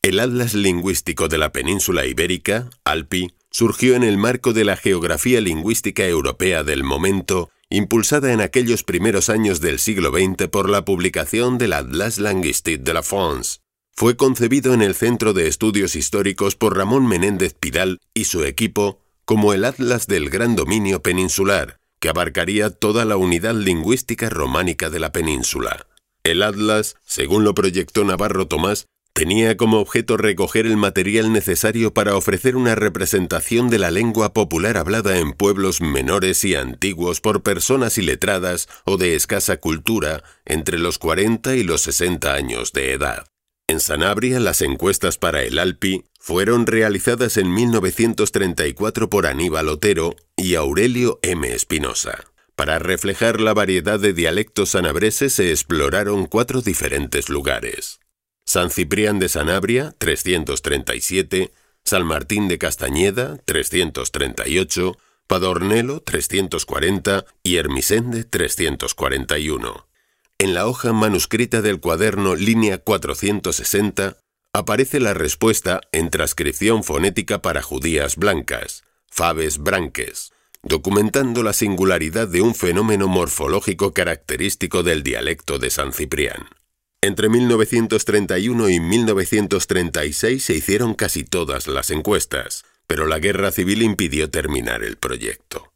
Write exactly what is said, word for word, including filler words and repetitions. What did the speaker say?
El Atlas Lingüístico de la Península Ibérica, ALPI, surgió en el marco de la geografía lingüística europea del momento, impulsada en aquellos primeros años del siglo veinte por la publicación del Atlas Linguistique de la France. Fue concebido en el Centro de Estudios Históricos por Ramón Menéndez Pidal y su equipo como el Atlas del Gran Dominio Peninsular, que abarcaría toda la unidad lingüística románica de la península. El Atlas, según lo proyectó Navarro Tomás, tenía como objeto recoger el material necesario para ofrecer una representación de la lengua popular hablada en pueblos menores y antiguos por personas iletradas o de escasa cultura entre los cuarenta y los sesenta años de edad. En Sanabria, las encuestas para el ALPI fueron realizadas en mil novecientos treinta y cuatro por Aníbal Otero y Aurelio M. Espinosa. Para reflejar la variedad de dialectos sanabreses se exploraron cuatro diferentes lugares: San Ciprián de Sanabria, trescientos treinta y siete, San Martín de Castañeda, trescientos treinta y ocho, Padornelo, trescientos cuarenta y Hermisende, trescientos cuarenta y uno. En la hoja manuscrita del cuaderno línea cuatrocientos sesenta aparece la respuesta en transcripción fonética para judías blancas, faves branques, documentando la singularidad de un fenómeno morfológico característico del dialecto de San Ciprián. Entre mil novecientos treinta y uno y mil novecientos treinta y seis se hicieron casi todas las encuestas, pero la guerra civil impidió terminar el proyecto.